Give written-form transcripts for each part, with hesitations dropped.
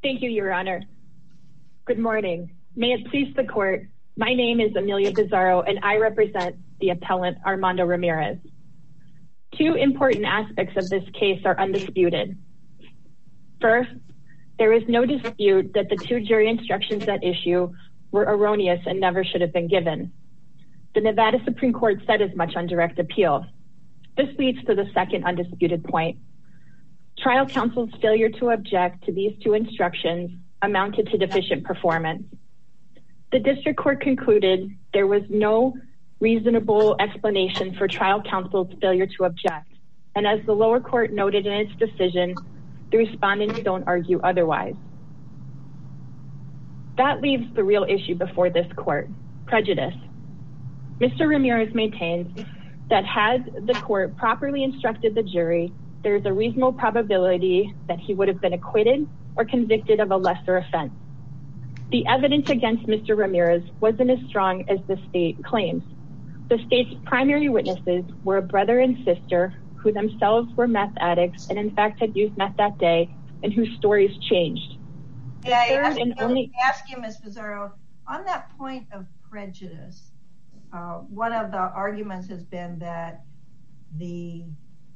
Thank you, Your Honor. Good morning. May it please the court, my name is Amelia Bizarro and I represent the appellant Armando Ramirez. Two important aspects of this case are undisputed. First, there is no dispute that the two jury instructions at issue were erroneous and never should have been given. The Nevada Supreme Court said as much on direct appeal. This leads to the second undisputed point. Trial counsel's failure to object to these two instructions amounted to deficient performance. The district court concluded there was no reasonable explanation for trial counsel's failure to object. And as the lower court noted in its decision, the respondents don't argue otherwise. That leaves the real issue before this court, prejudice. Mr. Ramirez maintains that had the court properly instructed the jury, there is a reasonable probability that he would have been acquitted or convicted of a lesser offense. The evidence against Mr. Ramirez wasn't as strong as the state claims. The state's primary witnesses were a brother and sister who themselves were meth addicts and in fact had used meth that day and whose stories changed. May I ask you, Ms. Bizarro, on that point of prejudice, one of the arguments has been that the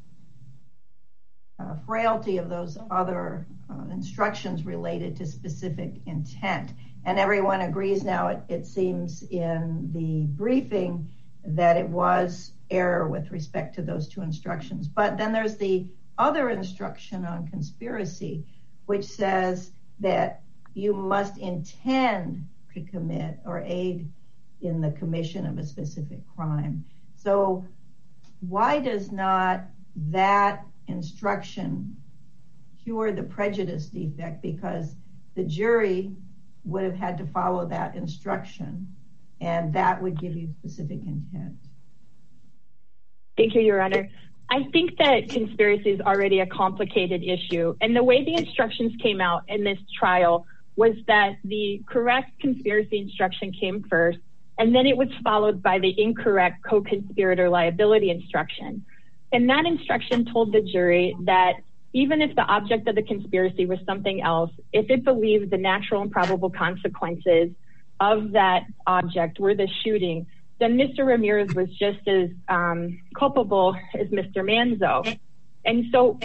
frailty of those other instructions related to specific intent. And everyone agrees now, it seems in the briefing, that it was error with respect to those two instructions. But then there's the other instruction on conspiracy, which says that you must intend to commit or aid in the commission of a specific crime. So why does not that instruction cure the prejudice defect? Because the jury would have had to follow that instruction and that would give you specific intent. Thank you, Your Honor. I think that conspiracy is already a complicated issue. And the way the instructions came out in this trial was that the correct conspiracy instruction came first, and then it was followed by the incorrect co-conspirator liability instruction. And that instruction told the jury that even if the object of the conspiracy was something else, if it believed the natural and probable consequences of that object were the shooting, then Mr. Ramirez was just as culpable as Mr. Manzo. And so,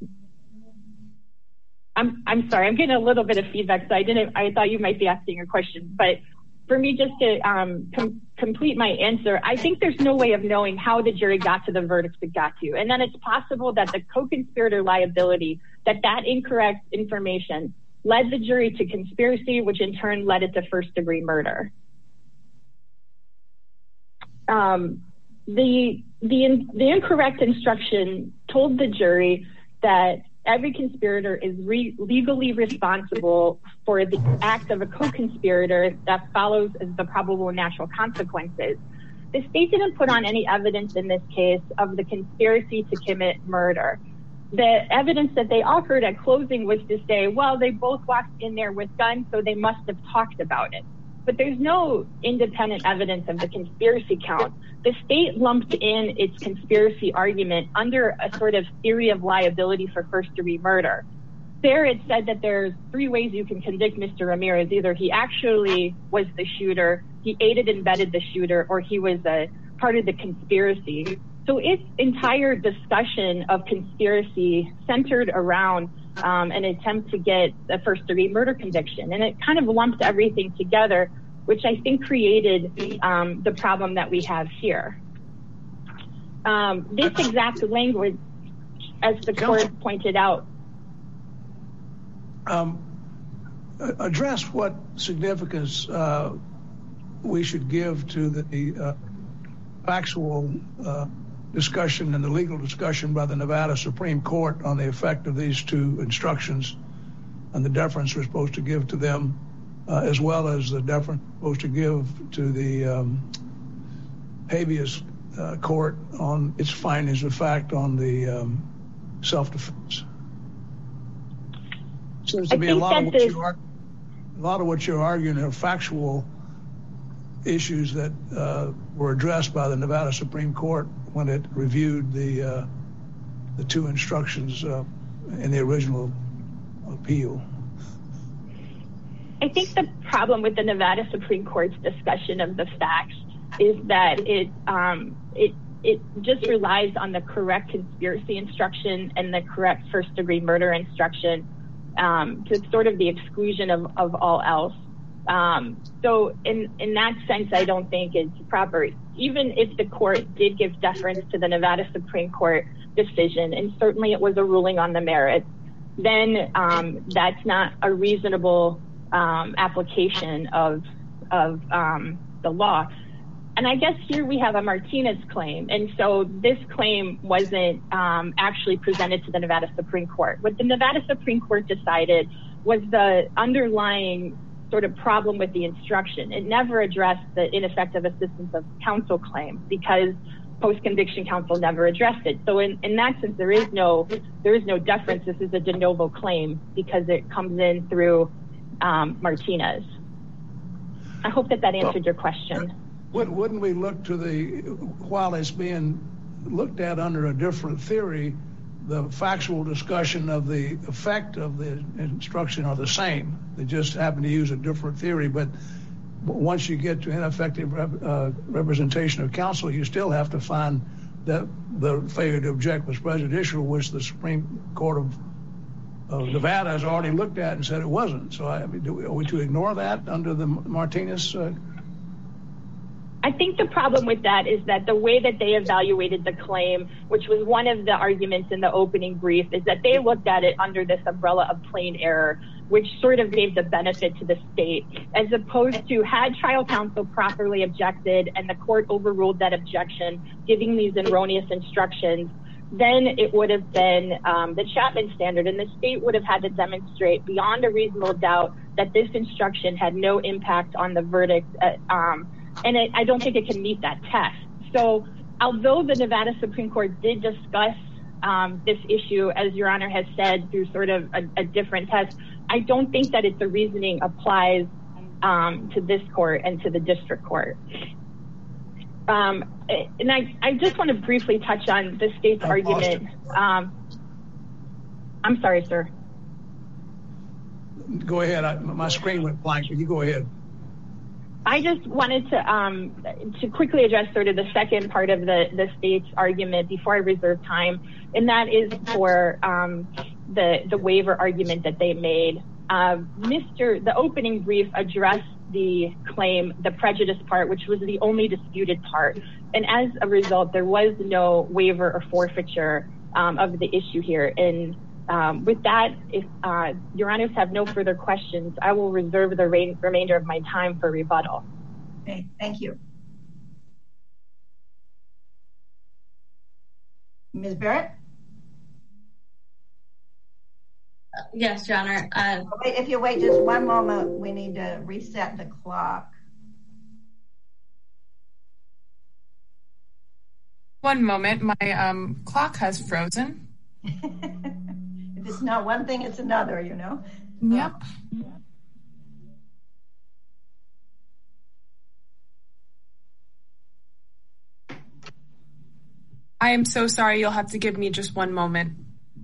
I'm sorry, I'm getting a little bit of feedback, so I thought you might be asking a question. But for me, just to complete my answer, I think there's no way of knowing how the jury got to the verdict it got to. And then it's possible that the co-conspirator liability, that incorrect information led the jury to conspiracy, which in turn led it to first-degree murder. The incorrect instruction told the jury that every conspirator is legally responsible for the act of a co-conspirator that follows as the probable and natural consequences. The state didn't put on any evidence in this case of the conspiracy to commit murder. The evidence that they offered at closing was to say, well, they both walked in there with guns, so they must have talked about it. But there's no independent evidence of the conspiracy count. The state lumped in its conspiracy argument under a sort of theory of liability for first-degree murder. There it said that there's three ways you can convict Mr. Ramirez. Either he actually was the shooter, he aided and abetted the shooter, or he was a part of the conspiracy. So its entire discussion of conspiracy centered around an attempt to get a first-degree murder conviction. And it kind of lumped everything together, which I think created the problem that we have here. This exact language, as the court pointed out. Address what significance we should give to the factual discussion and the legal discussion by the Nevada Supreme Court on the effect of these two instructions and the deference we're supposed to give to them, as well as the deference we're supposed to give to the habeas court on its findings of fact on the self-defense. Seems to be a lot of what you're arguing are factual issues that were addressed by the Nevada Supreme Court when it reviewed the two instructions in the original appeal. I think the problem with the Nevada Supreme Court's discussion of the facts is that it just relies on the correct conspiracy instruction and the correct first-degree murder instruction to sort of the exclusion of all else. So in that sense, I don't think it's proper. Even if the court did give deference to the Nevada Supreme Court decision, and certainly it was a ruling on the merits, then that's not a reasonable application of the law. And I guess here we have a Martinez claim. And so this claim wasn't actually presented to the Nevada Supreme Court. What the Nevada Supreme Court decided was the underlying sort of problem with the instruction. It never addressed the ineffective assistance of counsel claim because post-conviction counsel never addressed it. So in that sense, there is no deference. This is a de novo claim because it comes in through Martinez. I hope that answered your question. Wouldn't we look to while it's being looked at under a different theory, the factual discussion of the effect of the instruction are the same. They just happen to use a different theory. But once you get to ineffective representation of counsel, you still have to find that the failure to object was prejudicial, which the Supreme Court of Nevada has already looked at and said it wasn't. So are we to ignore that under the Martinez? I think the problem with that is that the way that they evaluated the claim, which was one of the arguments in the opening brief, is that they looked at it under this umbrella of plain error, which sort of gave the benefit to the state, as opposed to had trial counsel properly objected and the court overruled that objection, giving these erroneous instructions, then it would have been the Chapman standard, and the state would have had to demonstrate beyond a reasonable doubt that this instruction had no impact on the verdict. And I don't think it can meet that test. So although the Nevada Supreme Court did discuss this issue, as Your Honor has said, through sort of a different test, I don't think that the reasoning applies to this court and to the district court. And I just want to briefly touch on the state's argument. I'm sorry, sir. Go ahead. My screen went blank, but you go ahead. I just wanted to quickly address sort of the second part of the state's argument before I reserve time, and that is for the waiver argument that they made. The opening brief addressed the claim, the prejudice part, which was the only disputed part. And as a result, there was no waiver or forfeiture of the issue here. And with that, if Your Honors have no further questions, I will reserve the remainder of my time for rebuttal. Okay, thank you. Ms. Barrett? Yes, Your Honor. If you wait just one moment, we need to reset the clock. One moment, my clock has frozen. If it's not one thing, it's another, you know? Yep. I am so sorry. You'll have to give me just one moment.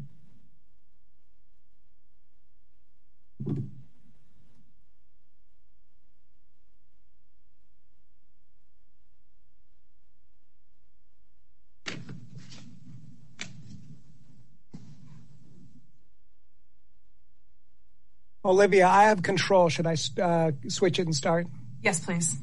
Olivia, I have control. Should I switch it and start? Yes, please.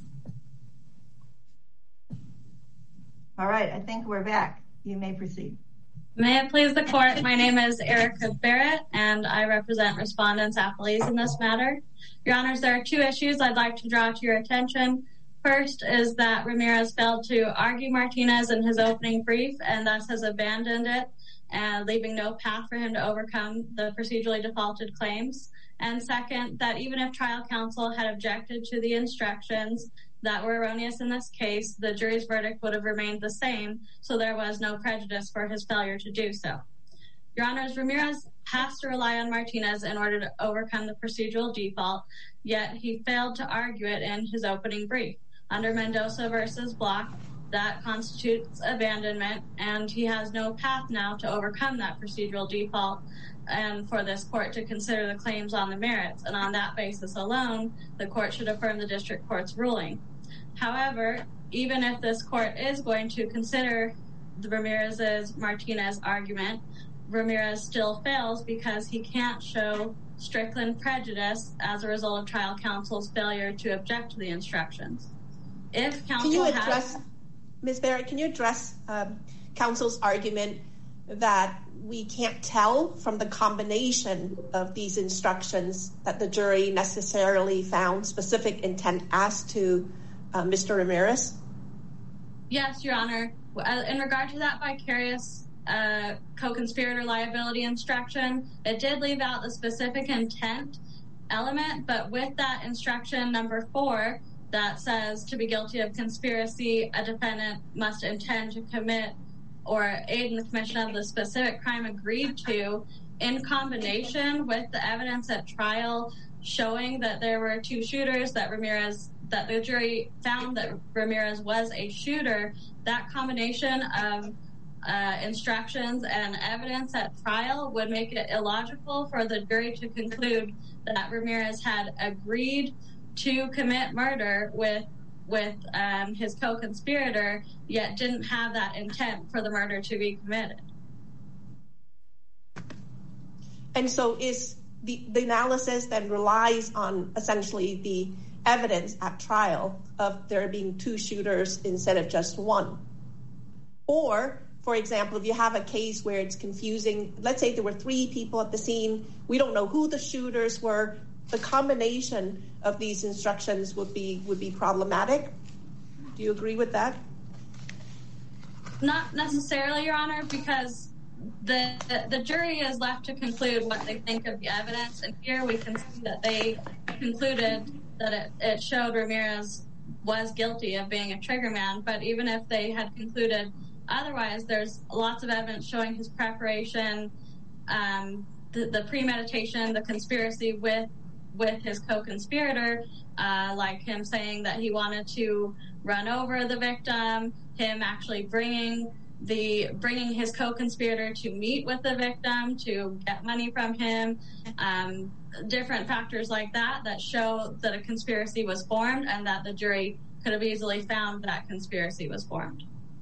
All right, I think we're back. You may proceed. May it please the court, my name is Erica Barrett, and I represent respondents' appellees in this matter. Your Honors, there are two issues I'd like to draw to your attention. First is that Ramirez failed to argue Martinez in his opening brief and thus has abandoned it, leaving no path for him to overcome the procedurally defaulted claims. And second, that even if trial counsel had objected to the instructions that were erroneous in this case, the jury's verdict would have remained the same, so there was no prejudice for his failure to do so. Your Honors, Ramirez has to rely on Martinez in order to overcome the procedural default, yet he failed to argue it in his opening brief. Under Mendoza versus Block, that constitutes abandonment, and he has no path now to overcome that procedural default, and for this court to consider the claims on the merits. And on that basis alone, the court should affirm the district court's ruling. However, even if this court is going to consider the Ramirez-Martinez argument, Ramirez still fails because he can't show Strickland prejudice as a result of trial counsel's failure to object to the instructions. If counsel Ms. Barrett, can you address counsel's argument that we can't tell from the combination of these instructions that the jury necessarily found specific intent as to Mr. Ramirez? Yes, Your Honor. In regard to that vicarious co-conspirator liability instruction, it did leave out the specific intent element, but with that instruction number 4 that says to be guilty of conspiracy, a defendant must intend to commit or aid in the commission of the specific crime agreed to, in combination with the evidence at trial showing that there were 2 shooters, that the jury found that Ramirez was a shooter. That combination of instructions and evidence at trial would make it illogical for the jury to conclude that Ramirez had agreed to commit murder with his co-conspirator, yet didn't have that intent for the murder to be committed. And so is the analysis that relies on essentially the evidence at trial of there being 2 shooters instead of just 1? Or, for example, if you have a case where it's confusing, let's say there were 3 people at the scene, we don't know who the shooters were, the combination of these instructions would be problematic. Do you agree with that? Not necessarily, Your Honor, because the jury is left to conclude what they think of the evidence, and here we can see that they concluded that it showed Ramirez was guilty of being a triggerman, but even if they had concluded otherwise, there's lots of evidence showing his preparation, the premeditation, the conspiracy with his co-conspirator, like him saying that he wanted to run over the victim, him actually bringing his co-conspirator to meet with the victim to get money from him, different factors like that show that a conspiracy was formed and that the jury could have easily found that conspiracy was formed.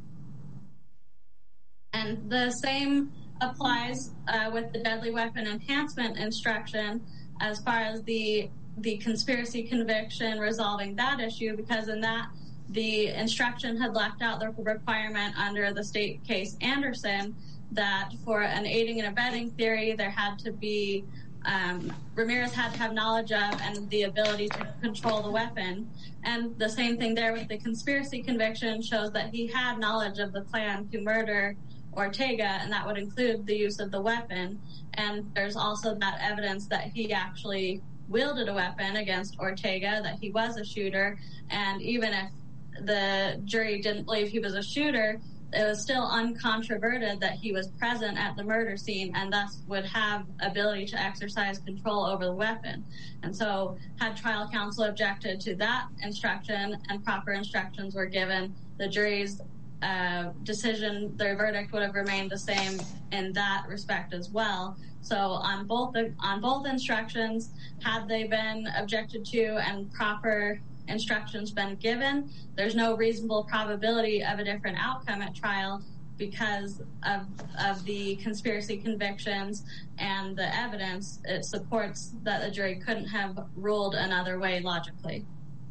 And the same applies with the deadly weapon enhancement instruction as far as the conspiracy conviction resolving that issue, because in that the instruction had left out the requirement under the state case Anderson that for an aiding and abetting theory there had to be Ramirez had to have knowledge of and the ability to control the weapon. And the same thing there with the conspiracy conviction shows that he had knowledge of the plan to murder Ortega, and that would include the use of the weapon. And there's also that evidence that he actually wielded a weapon against Ortega, that he was a shooter. And even if the jury didn't believe he was a shooter, it was still uncontroverted that he was present at the murder scene and thus would have ability to exercise control over the weapon. And so had trial counsel objected to that instruction and proper instructions were given, the jury's decision, their verdict would have remained the same in that respect as well. So on both instructions, had they been objected to and proper instructions been given, there's no reasonable probability of a different outcome at trial because of the conspiracy convictions and the evidence. It supports that the jury couldn't have ruled another way logically.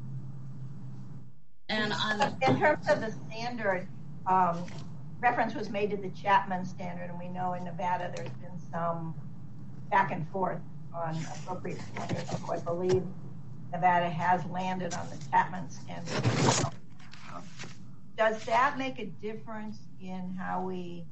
And in terms of the standard, reference was made to the Chapman standard, and we know in Nevada there's been some back and forth on appropriate standards. So I believe Nevada has landed on the Chapman standard. Does that make a difference in how we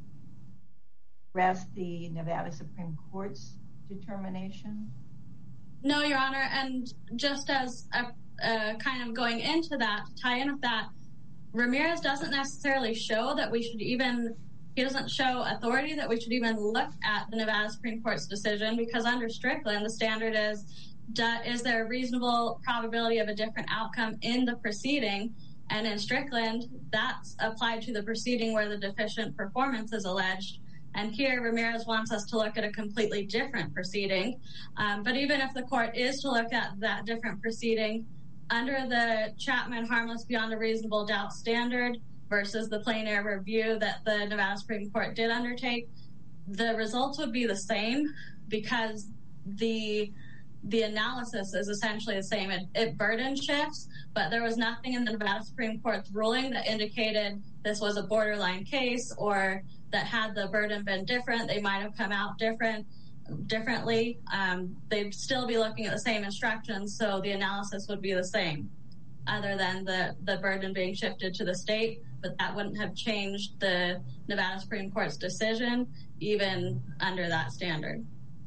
rest the Nevada Supreme Court's determination? No, Your Honor, and just as a kind of going into that, to tie in with that, Ramirez doesn't necessarily show that he doesn't show authority that we should even look at the Nevada Supreme Court's decision, because under Strickland, the standard is there a reasonable probability of a different outcome in the proceeding? And in Strickland, that's applied to the proceeding where the deficient performance is alleged. And here Ramirez wants us to look at a completely different proceeding. But even if the court is to look at that different proceeding, under the Chapman harmless beyond a reasonable doubt standard versus the plain error review that the Nevada Supreme Court did undertake, the results would be the same because the analysis is essentially the same. It burden shifts, but there was nothing in the Nevada Supreme Court's ruling that indicated this was a borderline case or that had the burden been different, they might have come out differently. They'd still be looking at the same instructions, so the analysis would be the same, other than the burden being shifted to the state, but that wouldn't have changed the Nevada Supreme Court's decision, even under that standard.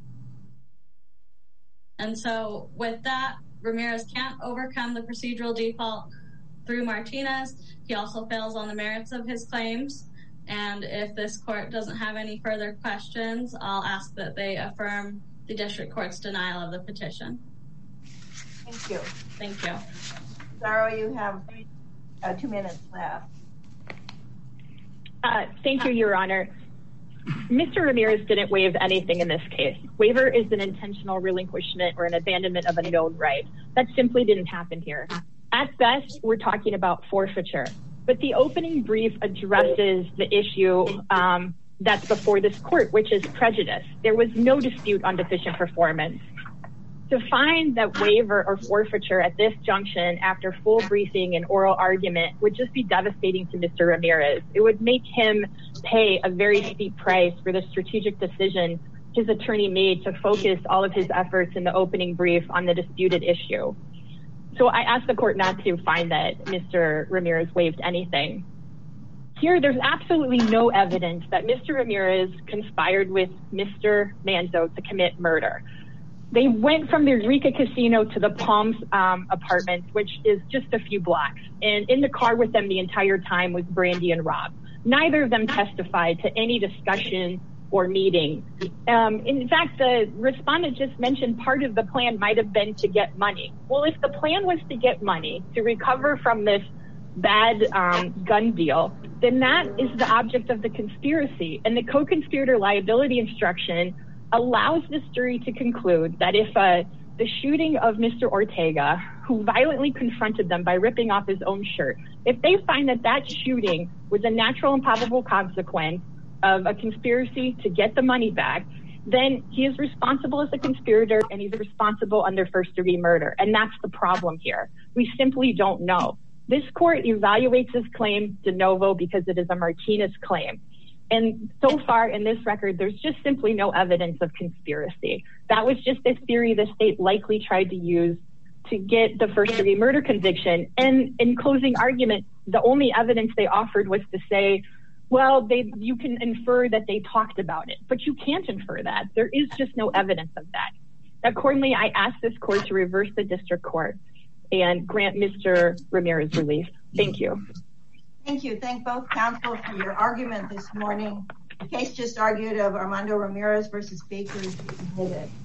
And so with that, Ramirez can't overcome the procedural default through Martinez. He also fails on the merits of his claims. And if this court doesn't have any further questions, I'll ask that they affirm the district court's denial of the petition. Thank you. Thank you. Zaro, you have 2 minutes left. Thank you, Your Honor. Mr. Ramirez didn't waive anything in this case. Waiver is an intentional relinquishment or an abandonment of a known right. That simply didn't happen here. At best, we're talking about forfeiture. But the opening brief addresses the issue that's before this court, which is prejudice. There was no dispute on deficient performance. To find that waiver or forfeiture at this junction after full briefing and oral argument would just be devastating to Mr. Ramirez. It would make him pay a very steep price for the strategic decision his attorney made to focus all of his efforts in the opening brief on the disputed issue. So I asked the court not to find that Mr. Ramirez waived anything. Here, there's absolutely no evidence that Mr. Ramirez conspired with Mr. Manzo to commit murder. They went from the Eureka Casino to the Palms apartments, which is just a few blocks. And in the car with them the entire time was Brandy and Rob. Neither of them testified to any discussion or meeting. In fact, the respondent just mentioned part of the plan might have been to get money. Well, if the plan was to get money to recover from this bad gun deal, then that is the object of the conspiracy. And the co-conspirator liability instruction allows this jury to conclude that if the shooting of Mr. Ortega, who violently confronted them by ripping off his own shirt, if they find that that shooting was a natural and probable consequence of a conspiracy to get the money back, then he is responsible as a conspirator and he's responsible under first-degree murder. And that's the problem here. We simply don't know. This court evaluates this claim de novo because it is a Martinez claim. And so far in this record, there's just simply no evidence of conspiracy. That was just a theory the state likely tried to use to get the first-degree murder conviction. And in closing argument, the only evidence they offered was to say, well, you can infer that they talked about it, but you can't infer that. There is just no evidence of that. Accordingly, I ask this court to reverse the district court and grant Mr. Ramirez relief. Thank you. Thank you. Thank both counsel for your argument this morning. The case just argued of Armando Ramirez versus Baker is submitted.